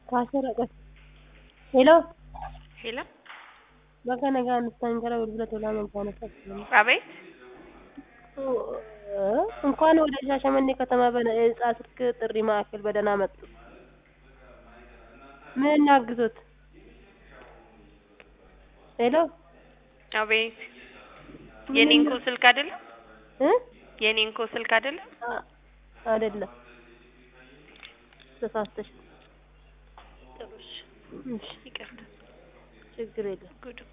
ካሰረቀ ሄሎ ሄሎ በከነጋ አንስተንከራ ወልብለት ወላ መንካነታ አቤት እንኳን ወደ ሻሸመኔ ከተማ በነጻ ስልክ ጥሪ ማዕከል በደህና መጡ። ምን እናግዞት? ሄሎ አቤት የኔንኮ ስልክ አይደለም? የኔንኮ ስልክ አይደለም? አይደለም ተሳስተሽ። ጥሩሽ ይቅርታ ችግር የለም።